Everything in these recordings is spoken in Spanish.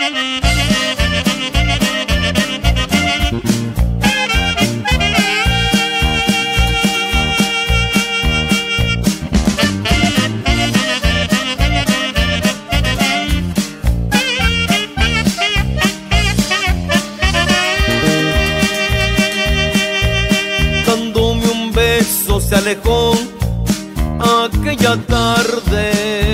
Dándome un beso se alejó aquella tarde.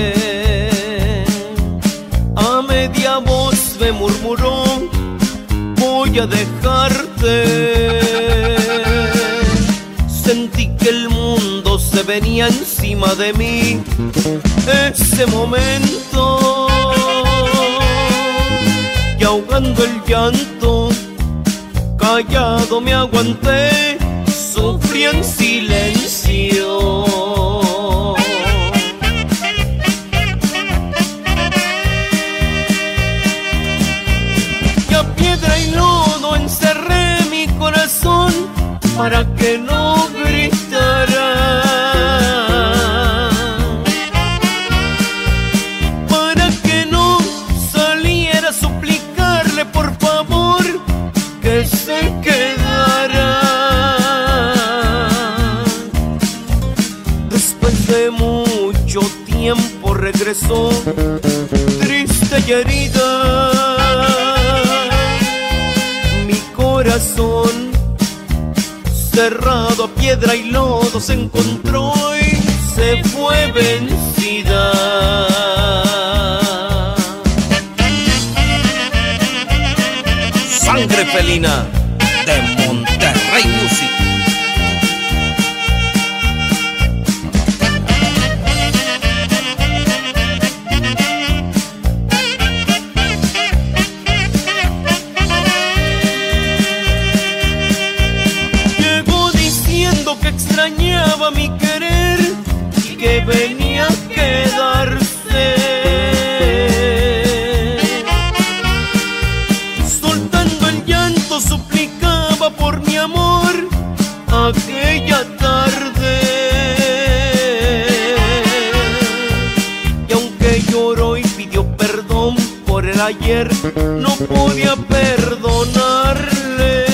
A media voz me murmuró: voy a dejarte. Sentí que el mundo se venía encima de mí. Ese momento, y ahogando el llanto, callado me aguanté, sufrí en silencio. Y a piedra y lodo encerré mi corazón para que no gritara, para que no saliera a suplicarle por favor que se quedara. Después de mucho tiempo regresó, triste y herida. Mi corazón cerrado a piedra y lodo se encontró y se fue vencida. Sangre felina de Monterrey Music. Llegó diciendo que extrañaba mi querer y que venía a quedarse. Soltando el llanto suplicaba por mi amor aquella tarde. Y aunque lloró y pidió perdón por el ayer, no podía perdonarle.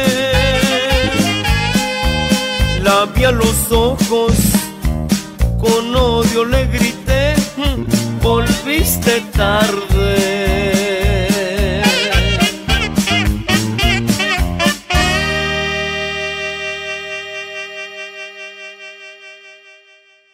La vi a los ojos, con odio le grité: volviste tarde.